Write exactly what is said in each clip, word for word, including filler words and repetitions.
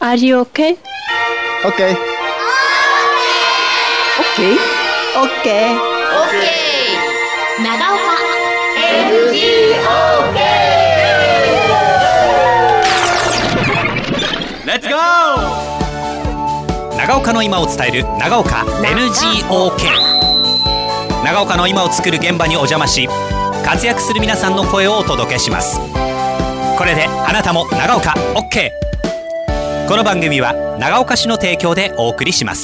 Are you okay? Okay. Okay. Okay. Okay. 長岡 エヌジーオーケー Let's go! 長岡の今を伝える長岡 エヌジーオーケー。 長岡の今を作る現場にお邪魔し、活躍する皆さんの声をお届けします。これであなたも長岡 OK。 この番組は長岡市の提供でお送りします。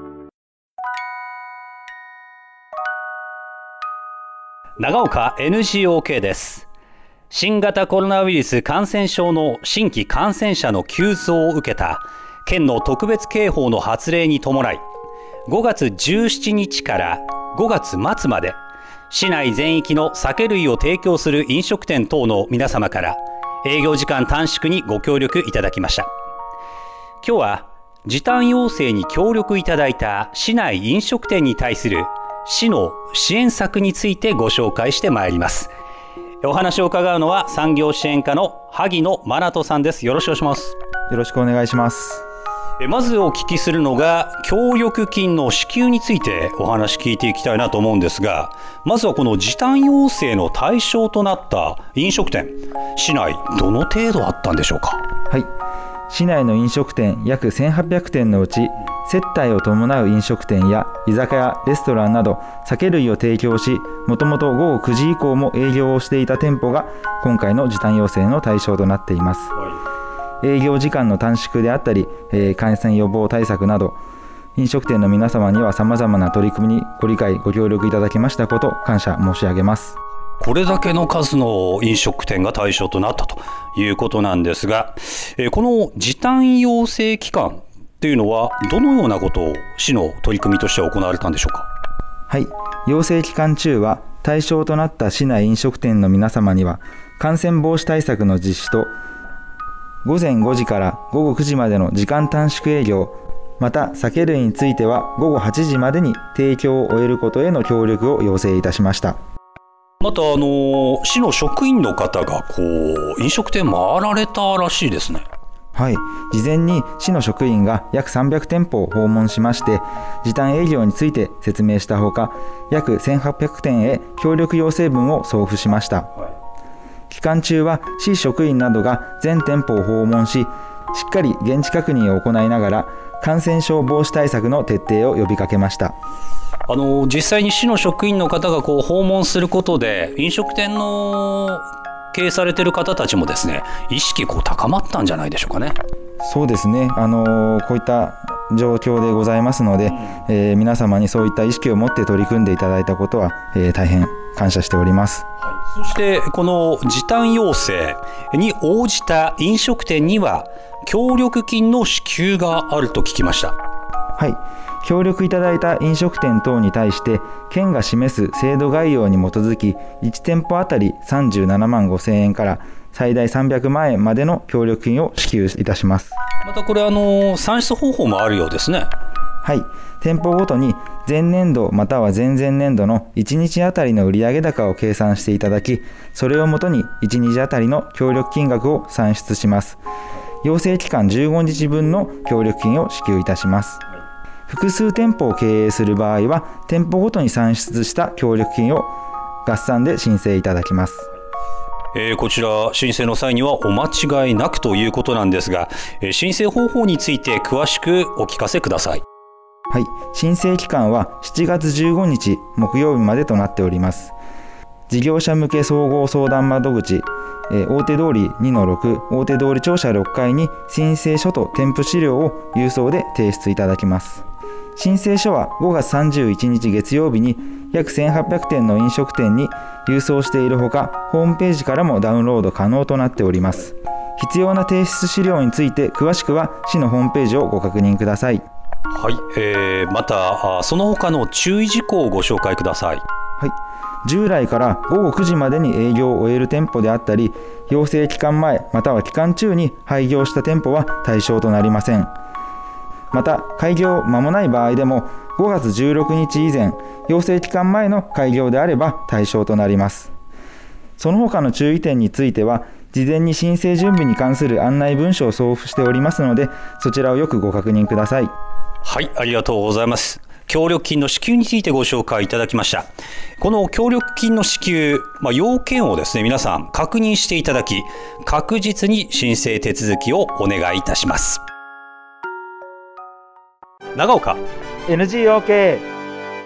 長岡 エヌジーオーケー です。新型コロナウイルス感染症の新規感染者の急増を受けた県の特別警報の発令に伴い、ごがつじゅうしちにちからごがつまつまで市内全域の酒類を提供する飲食店等の皆様から営業時間短縮にご協力いただきました。今日は時短要請に協力いただいた市内飲食店に対する市の支援策についてご紹介してまいります。お話を伺うのは産業支援課の萩野真人さんです。よろしくお願いします。 よろしくお願いします。 まずお聞きするのが協力金の支給についてお話聞いていきたいなと思うんですが、まずはこの時短要請の対象となった飲食店、市内どの程度あったんでしょうか。 はい、市内の飲食店約せんはっぴゃくてんのうち、接待を伴う飲食店や居酒屋、レストランなど酒類を提供し、もともとごごくじ以降も営業をしていた店舗が今回の時短要請の対象となっています。営業時間の短縮であったり、えー、感染予防対策など、飲食店の皆様には様々な取り組みにご理解ご協力いただきましたこと感謝申し上げます。 これだけの数の飲食店が対象となったということなんですが、えー、この時短要請期間というのはどのようなことを市の取り組みとして行われたんでしょうか。 はい、要請期間中は対象となった市内飲食店の皆様には感染防止対策の実施と、ごぜんごじからごごくじまでの時間短縮営業、また酒類についてはごごはちじまでに提供を終えることへの協力を要請いたしました。 またあの市の職員の方がこう飲食店回られたらしいですね。 はい、事前に市の職員が約さんびゃくてんぽを訪問しまして、時短営業について説明したほか、約せんはっぴゃくてんへ協力要請文を送付しました。はい、期間中は市職員などが全店舗を訪問し、しっかり現地確認を行いながら感染症防止対策の徹底を呼びかけました。 あの実際に市の職員の方がこう訪問することで、飲食店の経営されている方たちもですね、意識こう高まったんじゃないでしょうかね。 そうですね、あのこういった状況でございますので、うんえー、皆様にそういった意識を持って取り組んでいただいたことは、えー、大変感謝しております。 はい、そしてこの時短要請に応じた飲食店には協力金の支給があると聞きました。 はい、協力いただいた飲食店等に対して県が示す制度概要に基づきいちてんぽあたりさんじゅうななまんごせんえんから最大さんびゃくまんえんまでの協力金を支給いたします。 またこれあの算出方法もあるようですね。 はい、店舗ごとに前年度または前々年度のいちにちあたりの売上高を計算していただき、それをもとにいちにちあたりの協力金額を算出します。要請期間じゅうごにちぶんの協力金を支給いたします。複数店舗を経営する場合は店舗ごとに算出した協力金を合算で申請いただきます。 えー、こちら申請の際にはお間違いなくということなんですが、えー、申請方法について詳しくお聞かせください。 はい、申請期間はしちがつじゅうごにち木曜日までとなっております。事業者向け総合相談窓口、えー、大手通り にのろく 大手通り庁舎ろっかいに申請書と添付資料を郵送で提出いただきます。申請書はごがつさんじゅういちにち月曜日に約せんはっぴゃくてんの飲食店に郵送しているほか、ホームページからもダウンロード可能となっております。必要な提出資料について詳しくは市のホームページをご確認ください。 はい、えー、またその他の注意事項をご紹介ください。 はい、従来からごごくじまでに営業を終える店舗であったり、要請期間前または期間中に廃業した店舗は対象となりません。また開業間もない場合でもごがつじゅうろくにち以前、要請期間前の開業であれば対象となります。その他の注意点については事前に申請準備に関する案内文書を送付しておりますので、そちらをよくご確認ください。 はい、ありがとうございます。協力金の支給についてご紹介いただきました。この協力金の支給、まあ、要件をですね、皆さん確認していただき、確実に申請手続きをお願いいたします。長岡エヌジーオーケー。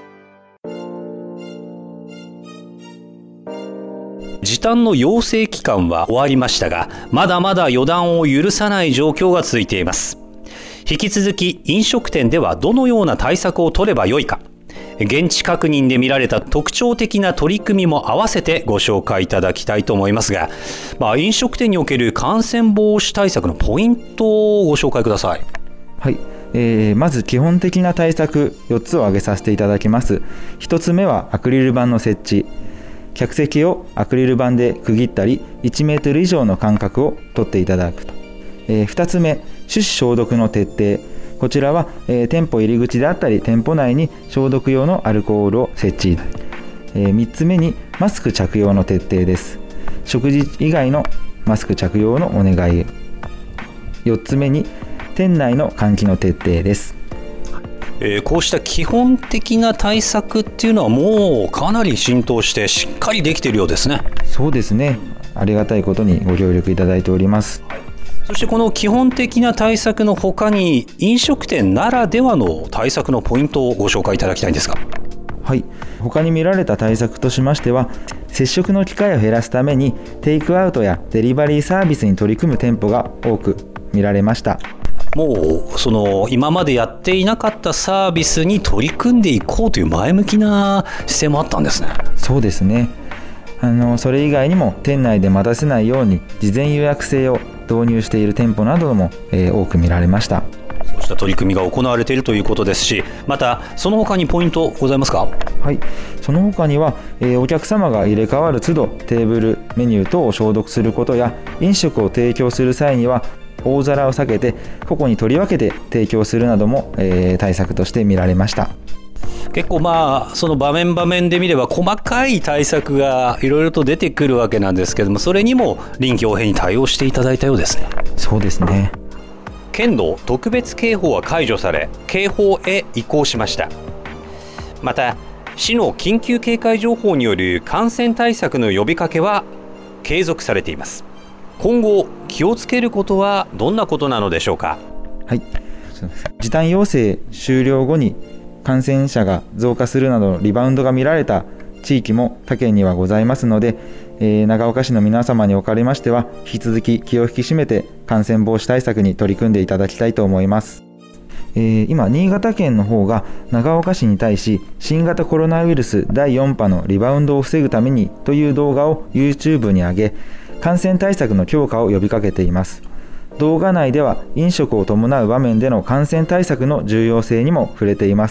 時短の要請期間は終わりましたが、まだまだ予断を許さない状況が続いています。引き続き飲食店ではどのような対策を取ればよいか、現地確認で見られた特徴的な取り組みも合わせてご紹介いただきたいと思いますが、まあ、飲食店における感染防止対策のポイントをご紹介ください。 はい、えー、まず基本的な対策よっつを挙げさせていただきます。ひとつめはアクリル板の設置。客席をアクリル板で区切ったり、いちメートル以上の間隔を取っていただくと。えー、ふたつめ、手指消毒の徹底。こちらは、えー、店舗入り口であったり店舗内に消毒用のアルコールを設置。えー、みっつめにマスク着用の徹底です。食事以外のマスク着用のお願い。よっつめに店内の換気の徹底です。 えー、こうした基本的な対策っていうのはもうかなり浸透してしっかりできているようですね。 そうですね、ありがたいことにご協力いただいております。 そしてこの基本的な対策の他に飲食店ならではの対策のポイントをご紹介いただきたいんですが。 はい、他に見られた対策としましては、接触の機会を減らすためにテイクアウトやデリバリーサービスに取り組む店舗が多く見られました。 もうその今までやっていなかったサービスに取り組んでいこうという前向きな姿勢もあったんですね。 そうですね、あのそれ以外にも店内で待たせないように事前予約制を導入している店舗なども、えー、多く見られました。 そうした取り組みが行われているということですし、またその他にポイントございますか？ はい、その他には、えー、お客様が入れ替わる都度テーブルメニュー等を消毒することや、飲食を提供する際には大皿を避けて個々に取り分けて提供するなども、えー、対策として見られました。 結構まあその場面場面で見れば細かい対策がいろいろと出てくるわけなんですけども、それにも臨機応変に対応していただいたようですね。 そうですね。 県の特別警報は解除され、警報へ移行しました。また市の緊急警戒情報による感染対策の呼びかけは継続されています。今後気をつけることはどんなことなのでしょうか？ はい、時短要請終了後に感染者が増加するなどのリバウンドが見られた地域も他県にはございますので、えー、長岡市の皆様におかれましては引き続き気を引き締めて感染防止対策に取り組んでいただきたいと思います。えー、今新潟県の方が長岡市に対し新型コロナウイルスだいよん波のリバウンドを防ぐためにという動画を YouTube に上げ、感染対策の強化を呼びかけています。動画内では飲食を伴う場面での感染対策の重要性にも触れています。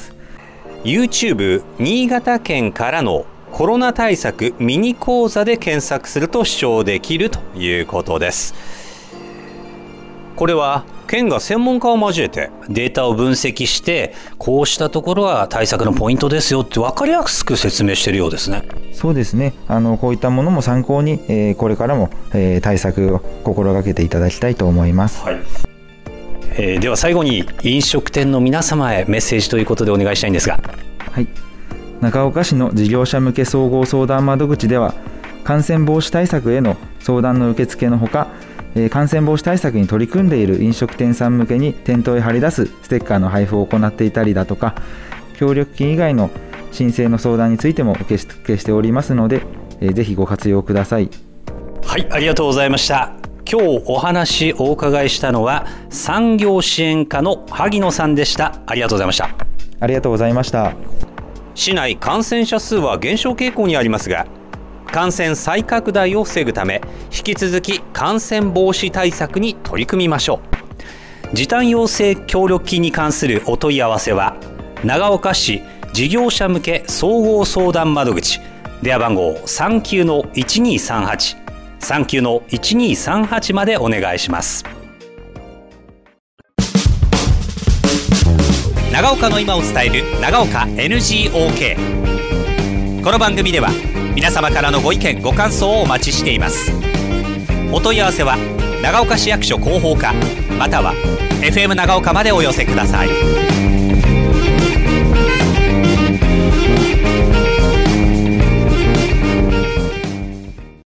YouTube 新潟県からのコロナ対策ミニ講座で検索すると視聴できるということです。これは県が専門家を交えてデータを分析して、こうしたところは対策のポイントですよって分かりやすく説明しているようですね。 そうですね、あのこういったものも参考に、えー、これからも、えー、対策を心がけていただきたいと思います。 はい、えー、では最後に飲食店の皆様へメッセージということでお願いしたいんですが。 はい、長岡市の事業者向け総合相談窓口では感染防止対策への相談の受付のほか、感染防止対策に取り組んでいる飲食店さん向けに店頭へ貼り出すステッカーの配布を行っていたりだとか、協力金以外の申請の相談についても受け付けしておりますので、ぜひご活用ください。 はい、ありがとうございました。今日お話お伺いしたのは産業支援課の萩野さんでした。ありがとうございました。 ありがとうございました。 市内感染者数は減少傾向にありますが、感染再拡大を防ぐため引き続き感染防止対策に取り組みましょう。時短要請協力金に関するお問い合わせは長岡市事業者向け総合相談窓口、電話番号 さんきゅうのいちにさんはち さんきゅうのいちにさんはちまでお願いします。長岡の今を伝える長岡 エヌジーオーケー。 この番組では皆様からのご意見ご感想をお待ちしています。 お問い合わせは長岡市役所広報課または エフエム 長岡までお寄せください。